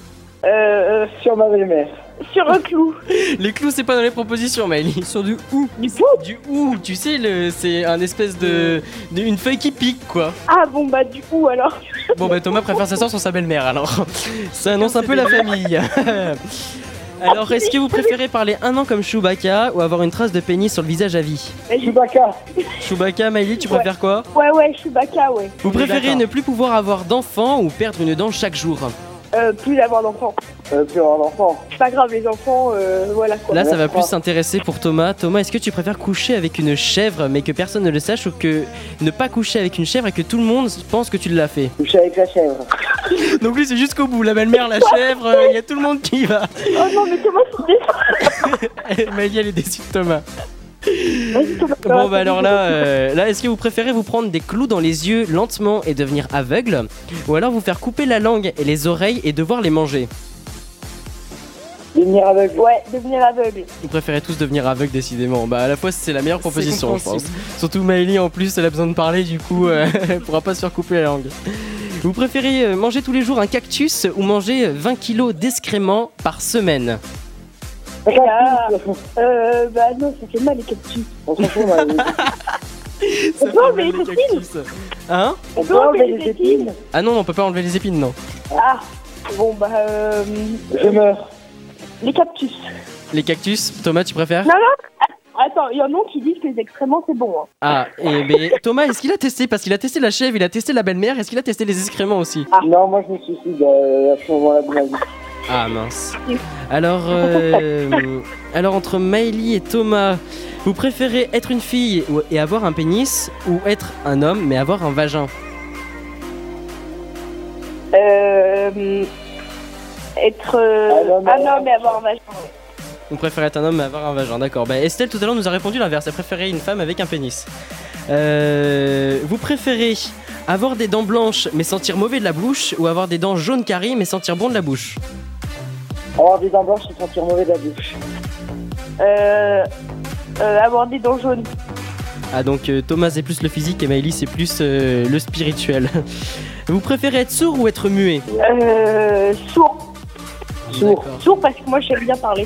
Euh, Sur ma belle-mère. sur un clou. Les clous, c'est pas dans les propositions, Maëlie. Sur du ou. Du coup Du ou, tu sais, le, c'est un espèce de, de- une feuille qui pique, quoi. Ah bon bah du coup alors. Bon, bah Thomas préfère s'asseoir sur sa belle-mère, alors. Ça annonce un peu la famille. Alors, est-ce que vous préférez parler un an comme Chewbacca ou avoir une trace de pénis sur le visage à vie? Chewbacca. Chewbacca, Maëlie, tu Ouais. préfères quoi? Ouais ouais, Chewbacca ouais. Vous préférez ne plus pouvoir avoir d'enfants ou perdre une dent chaque jour? Euh, plus avoir d'enfants. Euh, plus avoir d'enfant. C'est pas grave les enfants, euh, voilà quoi. Là, ça va plus s'intéresser pour Thomas. Thomas, est-ce que tu préfères coucher avec une chèvre mais que personne ne le sache, ou que ne pas coucher avec une chèvre et que tout le monde pense que tu l'as fait? Coucher avec la chèvre. Donc lui, c'est jusqu'au bout. La belle-mère, la chèvre, il y a tout le monde qui y va. Oh non mais comment c'est Maëlie, elle est déçue de Thomas. Vas-y, Thomas. Bon bah alors là, euh, là est-ce que vous préférez vous prendre des clous dans les yeux lentement et devenir aveugle, ou alors vous faire couper la langue et les oreilles et devoir les manger? Devenir aveugle. Ouais, devenir aveugle. Vous préférez tous devenir aveugle, décidément. Bah à la fois c'est la meilleure proposition, je pense. compréhensible. Surtout Maëlie, en plus elle a besoin de parler, du coup euh, elle pourra pas se faire couper la langue. Vous préférez euh, manger tous les jours un cactus ou manger vingt kilos d'excréments par semaine? Et là, euh, bah non, ça fait mal les cactus. On s'en fout, Maëlie. On peut enlever les épines. Hein? On peut enlever les épines. Ah non, on peut pas enlever les épines, non. Ah, bon bah euh... Je meurs. Les cactus. Les cactus, Thomas, tu préfères? Non, non. Attends, il y en a qui disent que les excréments c'est bon. Hein. Ah, et mais Thomas, est-ce qu'il a testé? Parce qu'il a testé la chèvre, il a testé la belle-mère, est-ce qu'il a testé les excréments aussi? Ah. Non, moi je me suicide euh, à ce moment-là de ma vie. Ah mince. Alors, euh, alors entre Maëlie et Thomas, vous préférez être une fille ou- et avoir un pénis, ou être un homme mais avoir un vagin? Euh... Être euh, Un homme, un homme et avoir un vagin. Vous préférez être un homme mais avoir un vagin, d'accord. Bah Estelle tout à l'heure nous a répondu l'inverse, elle préférait une femme avec un pénis. Euh, vous préférez avoir des dents blanches mais sentir mauvais de la bouche, ou avoir des dents jaunes carrées mais sentir bon de la bouche? Avoir des dents blanches et sentir mauvais de la bouche. Euh... euh avoir des dents jaunes. Ah donc euh, Thomas c'est plus le physique et Maëlie c'est plus euh, le spirituel. Vous préférez être sourd ou être muet? Euh... Sourd. Sourd. Sourd parce que moi j'aime bien parler.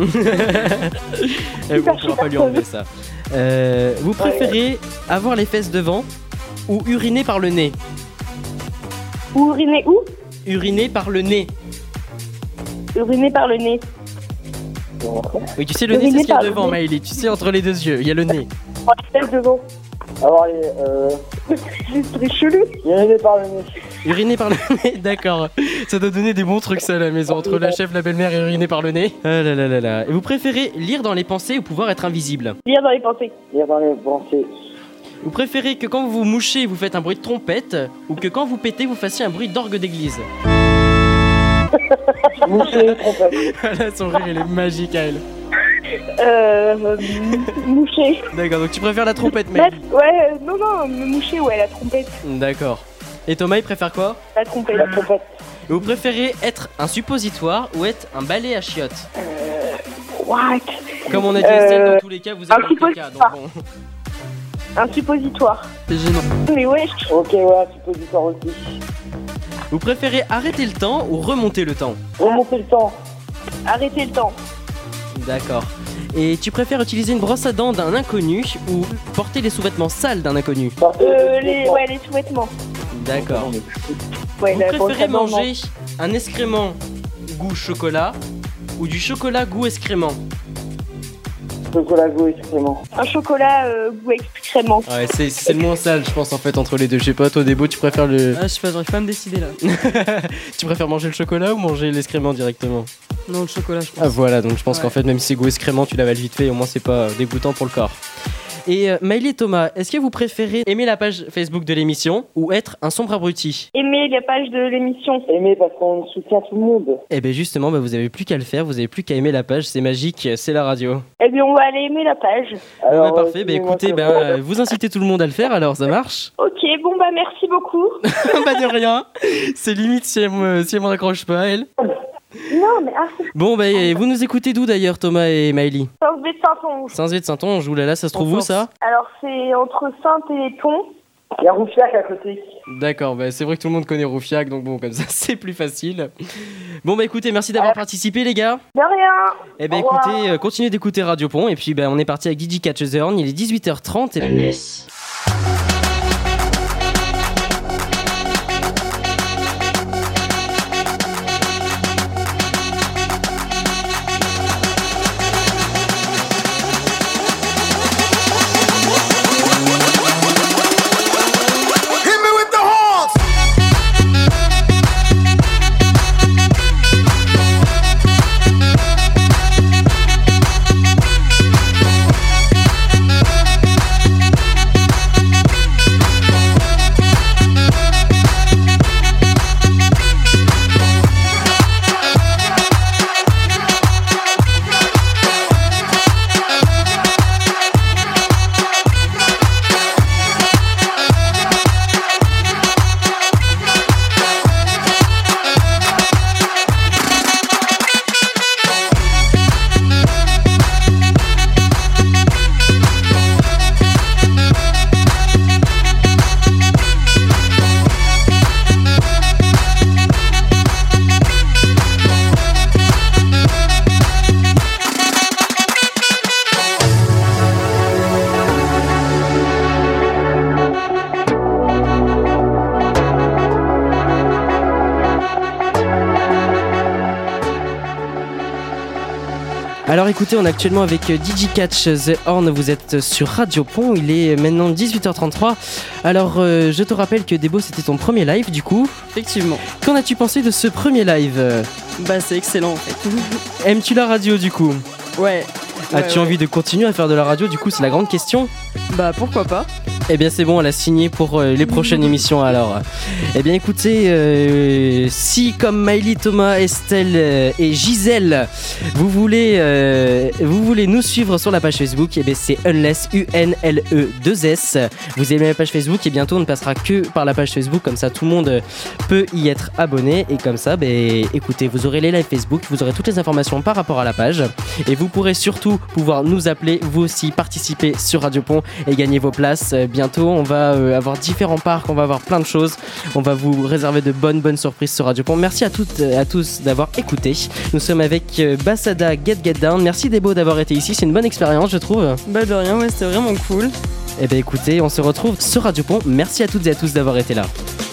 Eh bon, on pourra pas lui enlever ça. Euh, vous préférez avoir les fesses devant ou uriner par le nez? Ou uriner où? Uriner par le nez. Uriner par le nez. Oui, tu sais, le nez, c'est Uriner ce qu'il y a par le devant, nez. Maëlie. Tu sais, entre les deux yeux, il y a le nez. Oh, celle devant. Avoir les. Euh... C'est très chelou. Uriner par le nez. Uriner par le nez, d'accord. Ça doit donner des bons trucs, ça, à la maison. Entre la chef, la belle-mère et uriner par le nez. Ah là là là là. Et vous préférez lire dans les pensées ou pouvoir être invisible? Lire dans les pensées. Lire dans les pensées. Vous préférez que quand vous vous mouchez, vous faites un bruit de trompette, ou que quand vous pétez, vous fassiez un bruit d'orgue d'église? Moucher, trompette. Voilà, son rire, il est magique à elle. Euh... moucher. D'accord, donc tu préfères la trompette, Mais, Maëlie? ouais, euh, non, non, me moucher, ouais, la trompette. D'accord. Et Thomas, il préfère quoi? La trompette. La trompette. Vous préférez être un suppositoire ou être un balai à chiottes? Euh... What? Comme on a dit Estelle, Euh, dans tous les cas, vous un avez le caca, donc suppositoire. bon. Un suppositoire. C'est gênant. Mais ouais. Ok, ouais, un suppositoire aussi. Vous préférez arrêter le temps ou remonter le temps? Remonter le temps. Arrêtez le temps. D'accord. Et tu préfères utiliser une brosse à dents d'un inconnu ou porter les sous-vêtements sales d'un inconnu? Euh, les, ouais, les sous-vêtements. D'accord. Ouais, Vous la brosse préférez à dents, manger un excrément goût chocolat ou du chocolat goût excrément? Chocolat goût excrément. Un chocolat euh, goût excrément. Ouais, c'est c'est le moins sale, je pense, en fait, entre les deux. Je sais pas, toi, Débo, tu préfères le. Ah, je sais pas, j'arrive pas à me décider là. Tu préfères manger le chocolat ou manger l'excrément directement? Non, le chocolat, je pense. Ah voilà, donc je pense Ouais. qu'en fait, même si c'est goût excrément, tu l'avales vite fait, au moins c'est pas euh, dégoûtant pour le corps. Et euh, Maëlie et Thomas, est-ce que vous préférez aimer la page Facebook de l'émission ou être un sombre abruti? Aimer la page de l'émission. Aimer parce qu'on soutient tout le monde. Eh bien justement, bah, vous avez plus qu'à le faire, vous avez plus qu'à aimer la page, c'est magique, c'est la radio. Eh bien, on va aller aimer la page. Bon, bah, parfait, bah, écoutez, bah, euh, vous incitez tout le monde à le faire, alors ça marche? Ok, bon, bah, merci beaucoup. Bah de rien, c'est limite si elle me, si elle m'en accroche pas, elle. Non, mais ah, Bon, bah vous nous écoutez d'où d'ailleurs, Thomas et Maëlie? Saint-Zvé de Saint-Onge. Saint-Zvé de Saint-Onge, oulala, ça se trouve où ça? Alors, c'est entre Sainte et les Ponts. Il y a Roufiac à côté. D'accord, bah c'est vrai que tout le monde connaît Roufiac, donc bon, comme ça c'est plus facile. Bon bah écoutez, merci d'avoir participé les gars. De rien. Eh ben écoutez, euh, continuez d'écouter Radio Pont, et puis bah, on est parti avec D J Catch the Horn, il est dix-huit heures trente. Et... Yes. Alors écoutez, on est actuellement avec D J Catch the Horn, vous êtes sur Radio Pont, il est maintenant dix-huit heures trente-trois. Alors euh, je te rappelle que Débo, c'était ton premier live du coup. Effectivement. Qu'en as-tu pensé de ce premier live? Bah c'est excellent en fait. Aimes-tu la radio du coup? Ouais. As-tu ouais, envie ouais. de continuer à faire de la radio du coup? C'est la grande question. Bah pourquoi pas. Eh bien c'est bon, elle a signé pour euh, les prochaines émissions alors. Eh bien écoutez, euh, si comme Miley, Thomas, Estelle euh, et Gisèle, vous voulez, euh, vous voulez nous suivre sur la page Facebook, eh bien c'est Unless, U N L E deux S. Vous aimez la page Facebook et bientôt on ne passera que par la page Facebook, comme ça tout le monde peut y être abonné. Et comme ça, bah, écoutez, vous aurez les lives Facebook, vous aurez toutes les informations par rapport à la page. Et vous pourrez surtout pouvoir nous appeler, vous aussi participer sur Radio Pont et gagner vos places. Bientôt, on va euh, avoir différents parcs, on va avoir plein de choses. On va vous réserver de bonnes, bonnes surprises sur Radio Pont. Merci à toutes, à tous d'avoir écouté. Nous sommes avec euh, Bassada Get Get Down. Merci Débo d'avoir été ici. C'est une bonne expérience, je trouve. Bah de rien, ouais, c'était vraiment cool. Eh bien écoutez, on se retrouve sur Radio Pont. Merci à toutes et à tous d'avoir été là.